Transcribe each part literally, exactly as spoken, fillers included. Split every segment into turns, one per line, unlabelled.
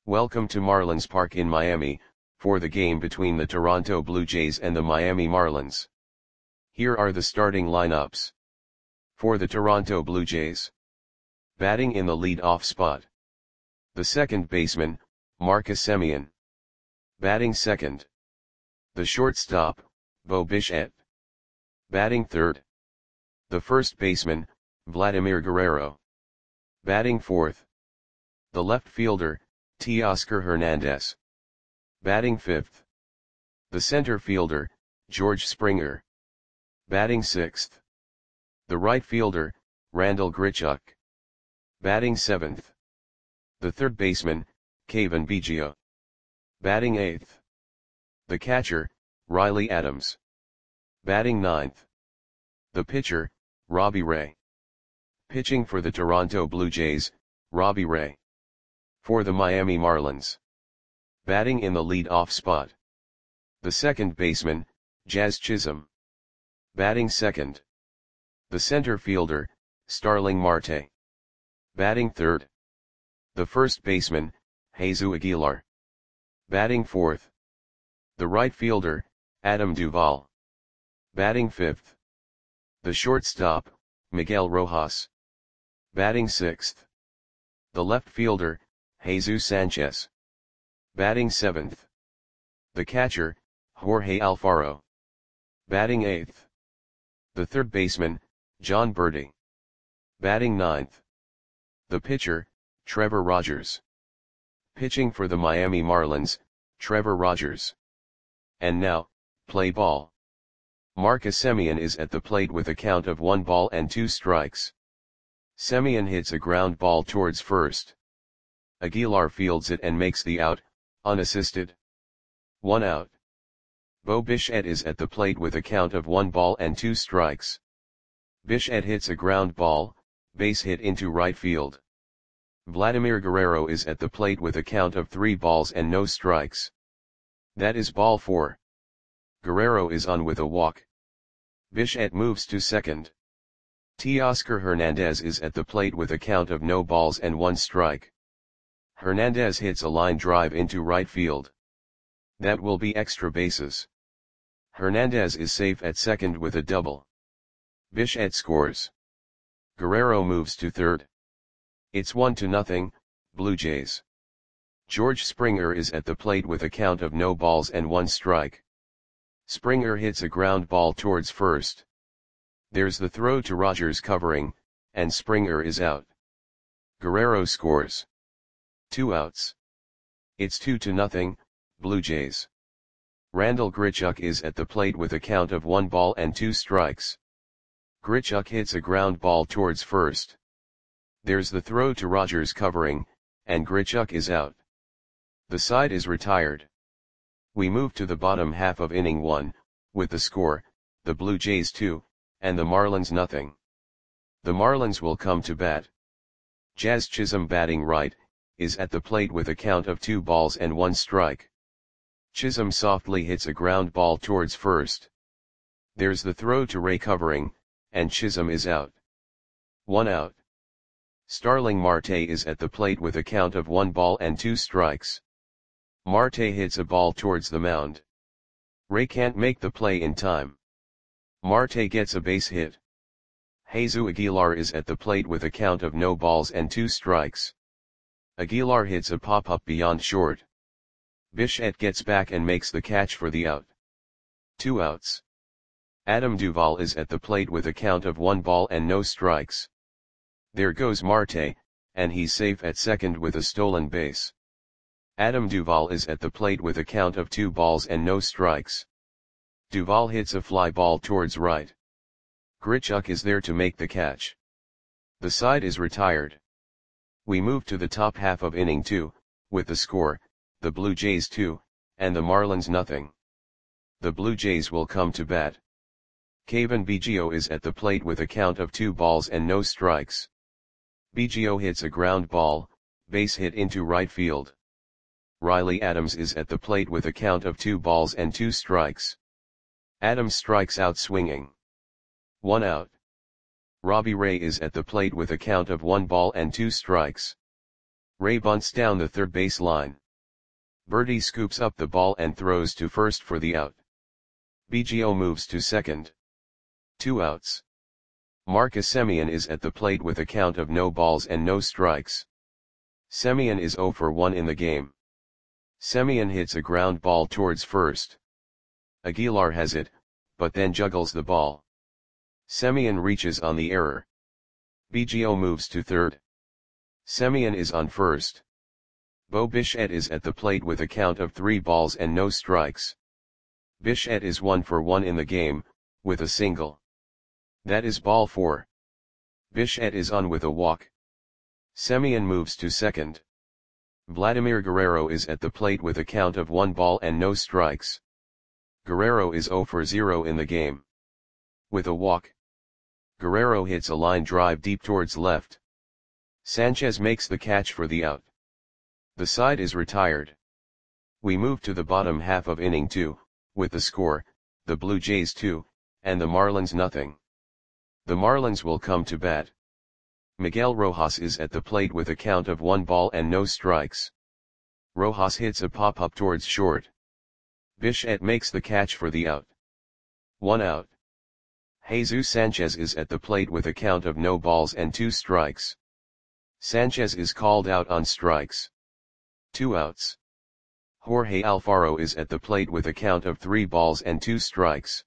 Welcome to Marlins Park in Miami, for the game between the Toronto Blue Jays and the Miami Marlins. Here are the starting lineups. For the Toronto Blue Jays. Batting in the lead-off spot. The second baseman, Marcus Semien. Batting second. The shortstop, Bo Bichette. Batting third. The first baseman, Vladimir Guerrero. Batting fourth. The left fielder, Teoscar Hernandez. Batting fifth. The center fielder, George Springer. Batting sixth. The right fielder, Randal Grichuk. Batting seventh. The third baseman, Cavan Biggio. Batting eighth. The catcher, Riley Adams. Batting ninth. The pitcher, Robbie Ray. Pitching for the Toronto Blue Jays, Robbie Ray. For the Miami Marlins. Batting in the lead-off spot. The second baseman, Jazz Chisholm. Batting second. The center fielder, Starling Marte. Batting third. The first baseman, Jesus Aguilar. Batting fourth. The right fielder, Adam Duvall. Batting fifth. The shortstop, Miguel Rojas. Batting sixth. The left fielder, Jesus Sanchez. Batting seventh. The catcher, Jorge Alfaro. Batting eighth. The third baseman, Jon Berti. Batting ninth. The pitcher, Trevor Rogers. Pitching for the Miami Marlins, Trevor Rogers. And now, play ball. Marcus Semien is at the plate with a count of one ball and two strikes. Semien hits a ground ball towards first. Aguilar fields it and makes the out, unassisted. One out. Bo Bichette is at the plate with a count of one ball and two strikes. Bichette hits a ground ball, base hit into right field. Vladimir Guerrero is at the plate with a count of three balls and no strikes. That is ball four. Guerrero is on with a walk. Bichette moves to second. Teoscar Hernandez is at the plate with a count of no balls and one strike. Hernandez hits a line drive into right field. That will be extra bases. Hernandez is safe at second with a double. Bichette scores. Guerrero moves to third. It's one to nothing, Blue Jays. George Springer is at the plate with a count of no balls and one strike. Springer hits a ground ball towards first. There's the throw to Rogers covering, and Springer is out. Guerrero scores. Two outs. It's two to nothing, Blue Jays. Randal Grichuk is at the plate with a count of one ball and two strikes. Grichuk hits a ground ball towards first. There's the throw to Rogers covering, and Grichuk is out. The side is retired. We move to the bottom half of inning one, with the score, the Blue Jays two, and the Marlins nothing. The Marlins will come to bat. Jazz Chisholm batting right, is at the plate with a count of two balls and one strike. Chisholm softly hits a ground ball towards first. There's the throw to Ray covering, and Chisholm is out. One out. Starling Marte is at the plate with a count of one ball and two strikes. Marte hits a ball towards the mound. Ray can't make the play in time. Marte gets a base hit. Jesus Aguilar is at the plate with a count of no balls and two strikes. Aguilar hits a pop-up beyond short. Bichette gets back and makes the catch for the out. Two outs. Adam Duvall is at the plate with a count of one ball and no strikes. There goes Marte, and he's safe at second with a stolen base. Adam Duvall is at the plate with a count of two balls and no strikes. Duvall hits a fly ball towards right. Grichuk is there to make the catch. The side is retired. We move to the top half of inning two, with the score, the Blue Jays two, and the Marlins nothing. The Blue Jays will come to bat. Cavan Biggio is at the plate with a count of two balls and no strikes. Biggio hits a ground ball, base hit into right field. Riley Adams is at the plate with a count of two balls and two strikes. Adams strikes out swinging. One out. Robbie Ray is at the plate with a count of one ball and two strikes. Ray bunts down the third base line. Birdie scoops up the ball and throws to first for the out. B G O moves to second. Two outs. Marcus Semien is at the plate with a count of no balls and no strikes. Semien is zero for one in the game. Semien hits a ground ball towards first. Aguilar has it, but then juggles the ball. Semien reaches on the error. B G O moves to third. Semien is on first. Bo Bichette is at the plate with a count of three balls and no strikes. Bichette is one for one in the game, with a single. That is ball four. Bichette is on with a walk. Semien moves to second. Vladimir Guerrero is at the plate with a count of one ball and no strikes. Guerrero is zero for zero in the game. With a walk. Guerrero hits a line drive deep towards left. Sanchez makes the catch for the out. The side is retired. We move to the bottom half of inning two, with the score, the Blue Jays two, and the Marlins nothing. The Marlins will come to bat. Miguel Rojas is at the plate with a count of one ball and no strikes. Rojas hits a pop-up towards short. Bichette makes the catch for the out. One out. Jesus Sanchez is at the plate with a count of no balls and two strikes. Sanchez is called out on strikes. Two outs. Jorge Alfaro is at the plate with a count of three balls and two strikes.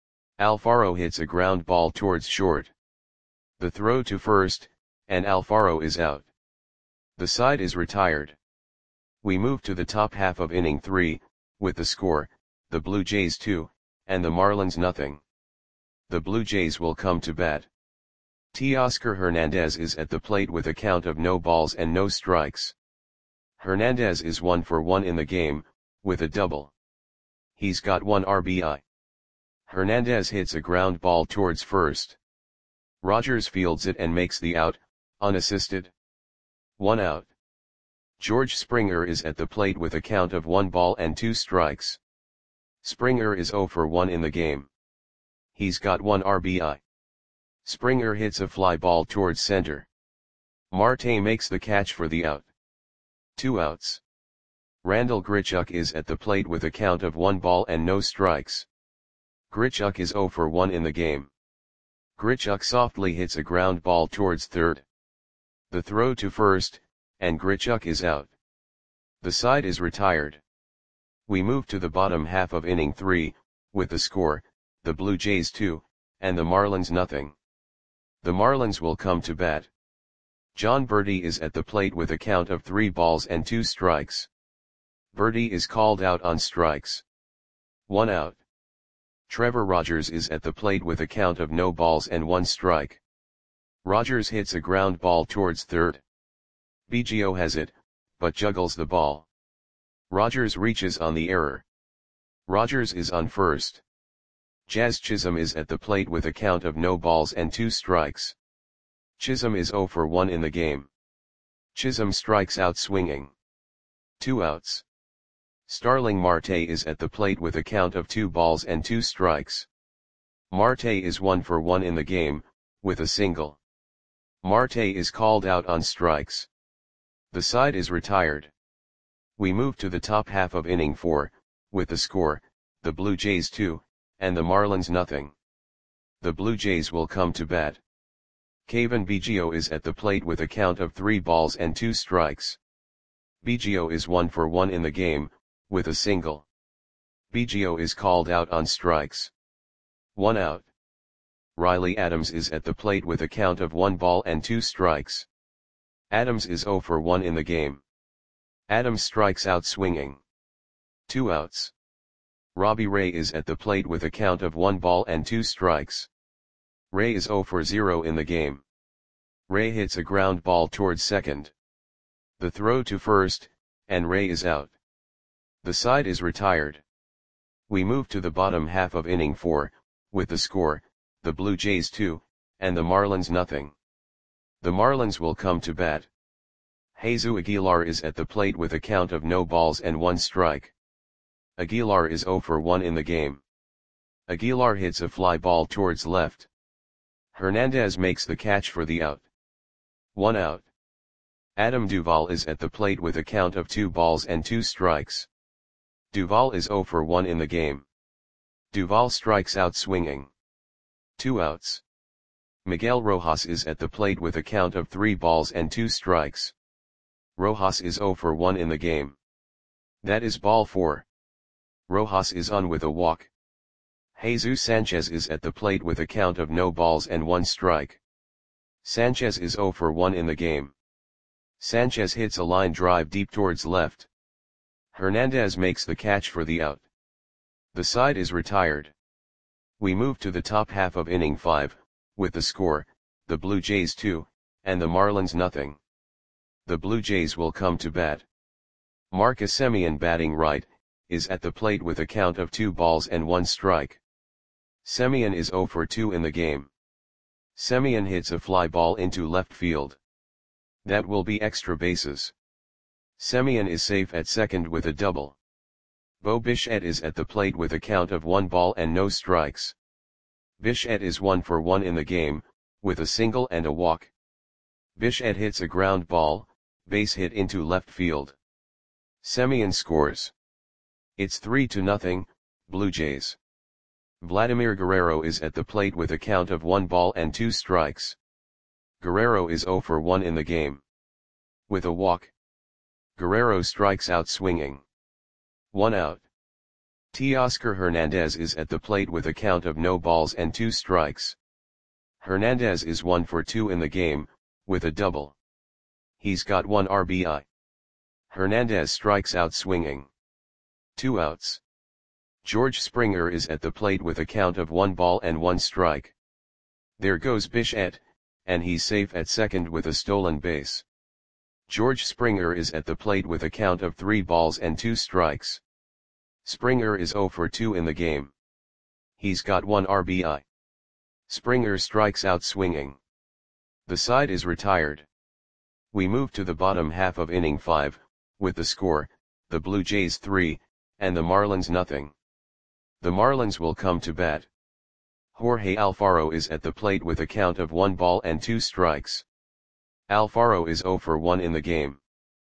Alfaro hits a ground ball towards short. The throw to first, and Alfaro is out. The side is retired. We move to the top half of inning three, with the score, the Blue Jays two, and the Marlins nothing. The Blue Jays will come to bat. Teoscar Hernandez is at the plate with a count of no balls and no strikes. Hernandez is one for one in the game, with a double. He's got one R B I. Hernandez hits a ground ball towards first. Rogers fields it and makes the out, unassisted. One out. George Springer is at the plate with a count of one ball and two strikes. Springer is zero for one in the game. He's got one R B I. Springer hits a fly ball towards center. Marte makes the catch for the out. Two outs. Randal Grichuk is at the plate with a count of one ball and no strikes. Grichuk is zero for one in the game. Grichuk softly hits a ground ball towards third. The throw to first, and Grichuk is out. The side is retired. We move to the bottom half of inning three, with the score, the Blue Jays two, and the Marlins nothing. The Marlins will come to bat. John Birdie is at the plate with a count of three balls and two strikes. Birdie is called out on strikes. One out. Trevor Rogers is at the plate with a count of no balls and one strike. Rogers hits a ground ball towards third. B G O has it, but juggles the ball. Rogers reaches on the error. Rogers is on first. Jazz Chisholm is at the plate with a count of no balls and two strikes. Chisholm is zero for one in the game. Chisholm strikes out swinging. Two outs. Starling Marte is at the plate with a count of two balls and two strikes. Marte is one for one in the game, with a single. Marte is called out on strikes. The side is retired. We move to the top half of inning four, with the score, the Blue Jays two, and the Marlins nothing. The Blue Jays will come to bat. Cavan Biggio is at the plate with a count of three balls and two strikes. Biggio is one for one in the game, with a single. Biggio is called out on strikes. One out. Riley Adams is at the plate with a count of one ball and two strikes. Adams is zero for one in the game. Adams strikes out swinging. Two outs. Robbie Ray is at the plate with a count of one ball and two strikes. Ray is zero for zero in the game. Ray hits a ground ball towards second. The throw to first, and Ray is out. The side is retired. We move to the bottom half of inning four, with the score, the Blue Jays two, and the Marlins nothing. The Marlins will come to bat. Jesus Aguilar is at the plate with a count of no balls and one strike. Aguilar is zero for one in the game. Aguilar hits a fly ball towards left. Hernandez makes the catch for the out. One out. Adam Duvall is at the plate with a count of two balls and two strikes. Duvall is zero for one in the game. Duvall strikes out swinging. Two outs. Miguel Rojas is at the plate with a count of three balls and two strikes. Rojas is zero for one in the game. That is ball four. Rojas is on with a walk. Jesus Sanchez is at the plate with a count of no balls and one strike. Sanchez is zero for one in the game. Sanchez hits a line drive deep towards left. Hernandez makes the catch for the out. The side is retired. We move to the top half of inning five, with the score, the Blue Jays two, and the Marlins nothing. The Blue Jays will come to bat. Marcus Semien, batting right, is at the plate with a count of two balls and one strike. Semien is zero for two in the game. Semien hits a fly ball into left field. That will be extra bases. Semien is safe at second with a double. Bo Bichette is at the plate with a count of one ball and no strikes. Bichette is one for one in the game, with a single and a walk. Bichette hits a ground ball, base hit into left field. Semien scores. It's three to nothing, Blue Jays. Vladimir Guerrero is at the plate with a count of one ball and two strikes. Guerrero is zero for one in the game. With a walk. Guerrero strikes out swinging. One out. Teoscar Hernandez is at the plate with a count of no balls and two strikes. Hernandez is one for two in the game, with a double. He's got one R B I. Hernandez strikes out swinging. Two outs. George Springer is at the plate with a count of one ball and one strike. There goes Bichette, and he's safe at second with a stolen base. George Springer is at the plate with a count of three balls and two strikes. Springer is zero for two in the game. He's got one R B I. Springer strikes out swinging. The side is retired. We move to the bottom half of inning five, with the score, the Blue Jays three, and the Marlins nothing. The Marlins will come to bat. Jorge Alfaro is at the plate with a count of one ball and two strikes. Alfaro is zero for one in the game.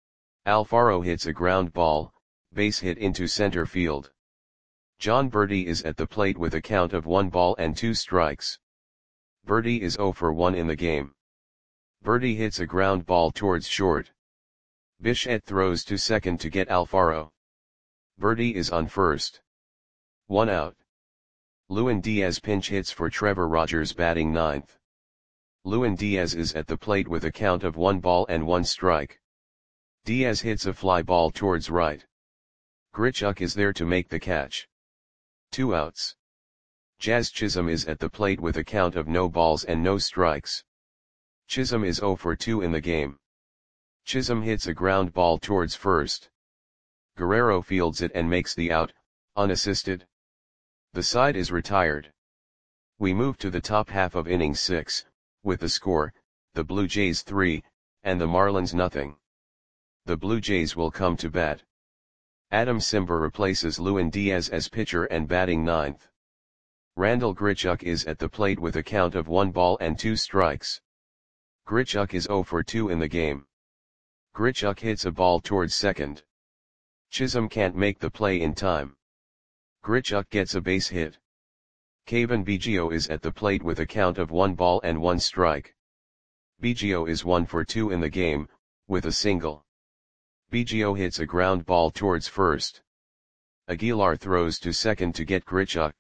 Alfaro hits a ground ball, base hit into center field. John Berti is at the plate with a count of one ball and two strikes. Berti is zero for one in the game. Berti hits a ground ball towards short. Bichette throws to second to get Alfaro. Berti is on first. One out. Lewin Diaz pinch hits for Trevor Rogers, batting ninth. Lewin Diaz is at the plate with a count of one ball and one strike. Diaz hits a fly ball towards right. Grichuk is there to make the catch. Two outs. Jazz Chisholm is at the plate with a count of no balls and no strikes. Chisholm is zero for two in the game. Chisholm hits a ground ball towards first. Guerrero fields it and makes the out, unassisted. The side is retired. We move to the top half of inning six, with the score, the Blue Jays three, and the Marlins nothing. The Blue Jays will come to bat. Adam Simber replaces Lewin Diaz as pitcher and batting ninth. Randall Grichuk is at the plate with a count of one ball and two strikes. Grichuk is zero for two in the game. Grichuk hits a ball towards second. Chisholm can't make the play in time. Grichuk gets a base hit. Cavan Biggio is at the plate with a count of one ball and one strike. Biggio is one for two in the game, with a single. Biggio hits a ground ball towards first. Aguilar throws to second to get Grichuk.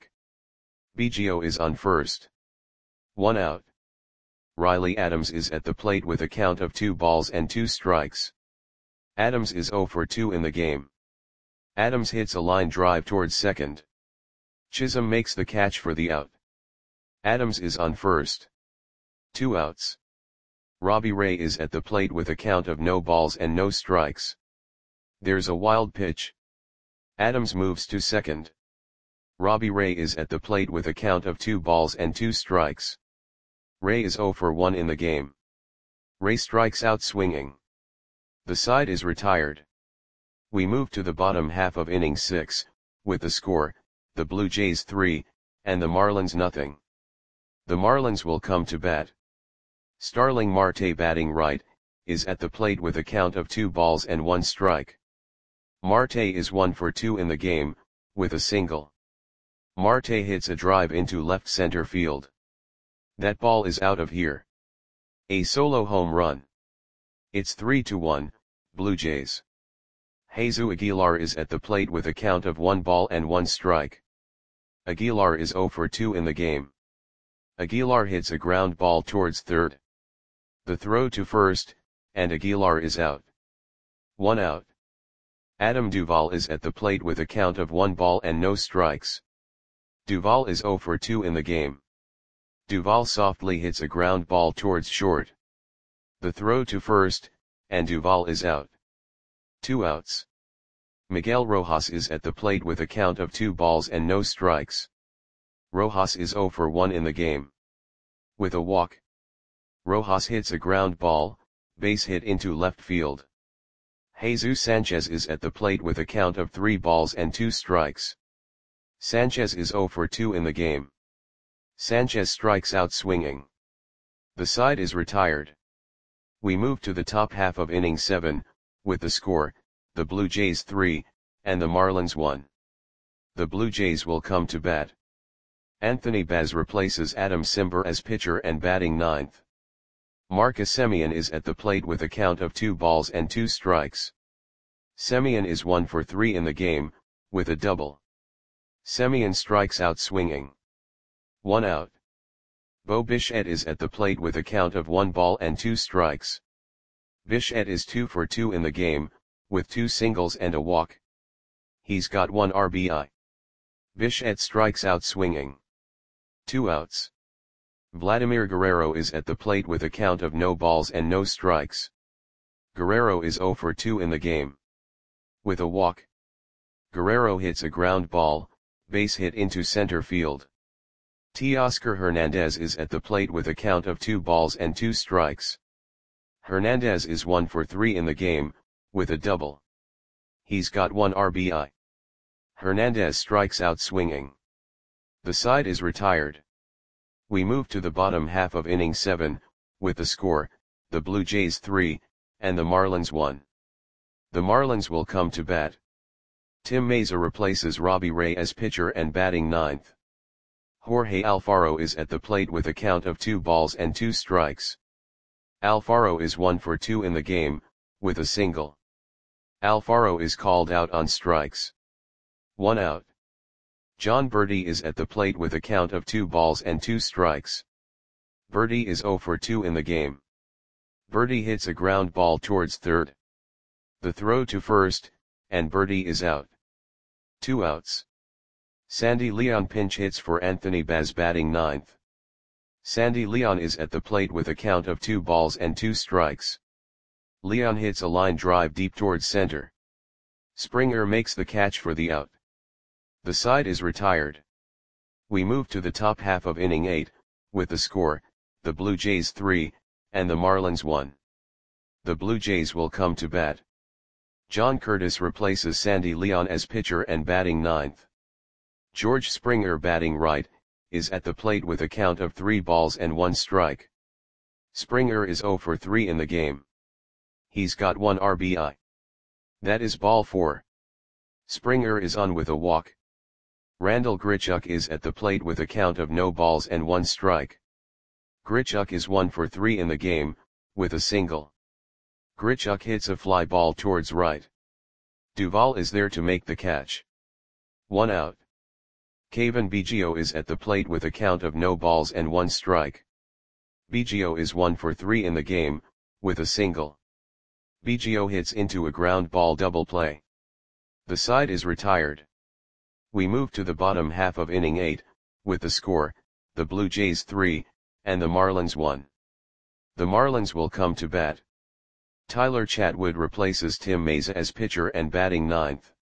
Biggio is on first. One out. Riley Adams is at the plate with a count of two balls and two strikes. Adams is zero for two in the game. Adams hits a line drive towards second. Chisholm makes the catch for the out. Adams is on first. Two outs. Robbie Ray is at the plate with a count of no balls and no strikes. There's a wild pitch. Adams moves to second. Robbie Ray is at the plate with a count of two balls and two strikes. Ray is zero for one in the game. Ray strikes out swinging. The side is retired. We move to the bottom half of inning six, with the score, the Blue Jays three, and the Marlins nothing. The Marlins will come to bat. Starling Marte, batting right, is at the plate with a count of two balls and one strike. Marte is one for two in the game, with a single. Marte hits a drive into left center field. That ball is out of here. A solo home run. It's three to one, Blue Jays. Jesus Aguilar is at the plate with a count of one ball and one strike. Aguilar is zero for two in the game. Aguilar hits a ground ball towards third. The throw to first, and Aguilar is out. One out. Adam Duvall is at the plate with a count of one ball and no strikes. Duvall is zero for two in the game. Duvall softly hits a ground ball towards short. The throw to first, and Duvall is out. Two outs. Miguel Rojas is at the plate with a count of two balls and no strikes. Rojas is zero for one in the game. With a walk. Rojas hits a ground ball, base hit into left field. Jesus Sanchez is at the plate with a count of three balls and two strikes. Sanchez is zero for two in the game. Sanchez strikes out swinging. The side is retired. We move to the top half of inning seven, with the score, the Blue Jays three, and the Marlins one. The Blue Jays will come to bat. Anthony Baz replaces Adam Cimber as pitcher and batting ninth. Marcus Semien is at the plate with a count of two balls and two strikes. Semien is one for three in the game, with a double. Semien strikes out swinging. One out. Bo Bichette is at the plate with a count of one ball and two strikes. Bichette is two for two in the game, with two singles and a walk. He's got one R B I. Bichette strikes out swinging. Two outs. Vladimir Guerrero is at the plate with a count of no balls and no strikes. Guerrero is zero for two in the game. With a walk. Guerrero hits a ground ball, base hit into center field. Teoscar Hernandez is at the plate with a count of two balls and two strikes. Hernandez is one for three in the game, with a double. He's got one R B I. Hernandez strikes out swinging. The side is retired. We move to the bottom half of inning seven, with the score, the Blue Jays three, and the Marlins one. The Marlins will come to bat. Tim Mayza replaces Robbie Ray as pitcher and batting ninth. Jorge Alfaro is at the plate with a count of two balls and two strikes. Alfaro is one for two in the game, with a single. Alfaro is called out on strikes. One out. John Berti is at the plate with a count of two balls and two strikes. Berti is zero for two in the game. Berti hits a ground ball towards third. The throw to first, and Berti is out. Two outs. Sandy Leon pinch hits for Anthony Baz batting ninth. Sandy Leon is at the plate with a count of two balls and two strikes. Leon hits a line drive deep towards center. Springer makes the catch for the out. The side is retired. We move to the top half of inning eight, with the score, the Blue Jays three, and the Marlins one. The Blue Jays will come to bat. John Curtis replaces Sandy Leon as pitcher and batting ninth. George Springer batting right, is at the plate with a count of three balls and one strike. Springer is zero for three in the game. He's got one R B I. That is ball four. Springer is on with a walk. Randall Grichuk is at the plate with a count of no balls and one strike. Grichuk is one for three in the game, with a single. Grichuk hits a fly ball towards right. Duvall is there to make the catch. One out. Kevin Biggio is at the plate with a count of no balls and one strike. Biggio is one for three in the game, with a single. Biggio hits into a ground ball double play. The side is retired. We move to the bottom half of inning eight, with the score, the Blue Jays three, and the Marlins one. The Marlins will come to bat. Tyler Chatwood replaces Tim Mayza as pitcher and batting ninth.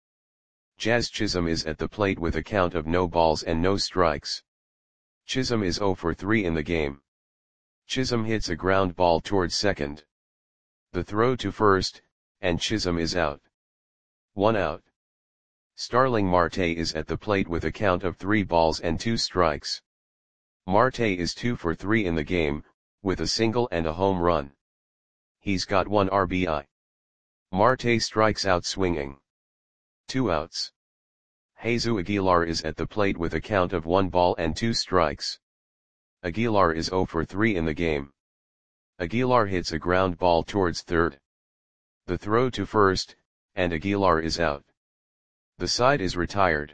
Jazz Chisholm is at the plate with a count of no balls and no strikes. Chisholm is zero for three in the game. Chisholm hits a ground ball towards second. The throw to first, and Chisholm is out. One out. Starling Marte is at the plate with a count of three balls and two strikes. Marte is two for three in the game, with a single and a home run. He's got one R B I. Marte strikes out swinging. Two outs. Jesus Aguilar is at the plate with a count of one ball and two strikes. Aguilar is zero for three in the game. Aguilar hits a ground ball towards third. The throw to first, and Aguilar is out. The side is retired.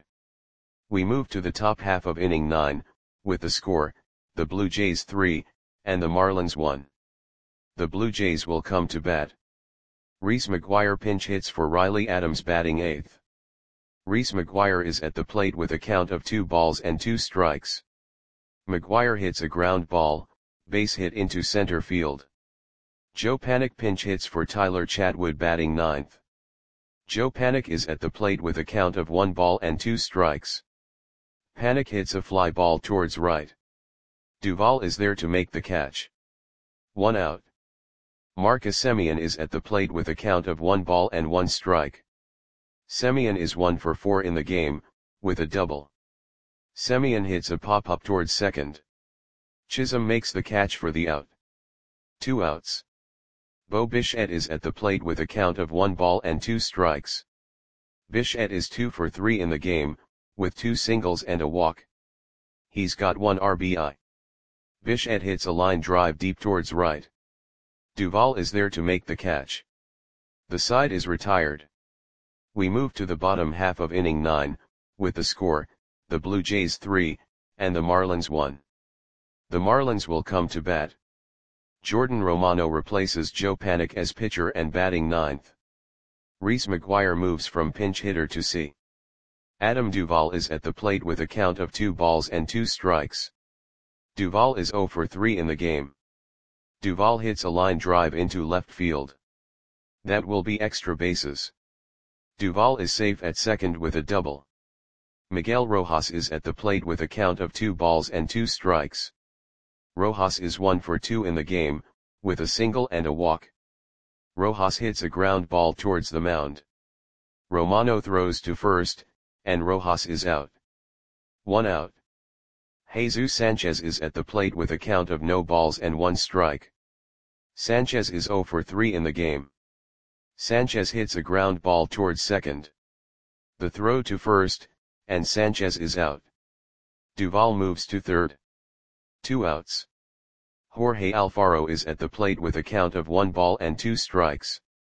We move to the top half of inning nine, with the score, the Blue Jays three, and the Marlins one. The Blue Jays will come to bat. Reese McGuire pinch hits for Riley Adams batting eighth. Reese McGuire is at the plate with a count of two balls and two strikes. McGuire hits a ground ball, base hit into center field. Joe Panik pinch hits for Tyler Chatwood batting ninth. Joe Panik is at the plate with a count of one ball and two strikes. Panik hits a fly ball towards right. Duvall is there to make the catch. One out. Marcus Semien is at the plate with a count of one ball and one strike. Semien is one for four in the game, with a double. Semien hits a pop-up towards second. Chisholm makes the catch for the out. Two outs. Bo Bichette is at the plate with a count of one ball and two strikes. Bichette is two for three in the game, with two singles and a walk. He's got one R B I. Bichette hits a line drive deep towards right. Duvall is there to make the catch. The side is retired. We move to the bottom half of inning nine, with the score, the Blue Jays three, and the Marlins one. The Marlins will come to bat. Jordan Romano replaces Joe Panik as pitcher and batting ninth. Reese McGuire moves from pinch hitter to C. Adam Duvall is at the plate with a count of two balls and two strikes. Duvall is zero for three in the game. Duvall hits a line drive into left field. That will be extra bases. Duvall is safe at second with a double. Miguel Rojas is at the plate with a count of two balls and two strikes. Rojas is one for two in the game, with a single and a walk. Rojas hits a ground ball towards the mound. Romano throws to first, and Rojas is out. One out. Jesus Sanchez is at the plate with a count of no balls and one strike. Sanchez is zero for three in the game. Sanchez hits a ground ball towards second. The throw to first, and Sanchez is out. Duvall moves to third. Two outs. Jorge Alfaro is at the plate with a count of one ball and two strikes.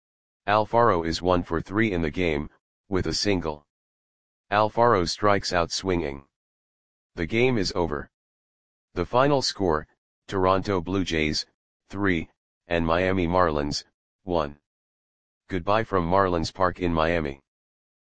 Alfaro is one for three in the game, with a single. Alfaro strikes out swinging. The game is over. The final score, Toronto Blue Jays, three, and Miami Marlins, one. Goodbye from Marlins Park in Miami.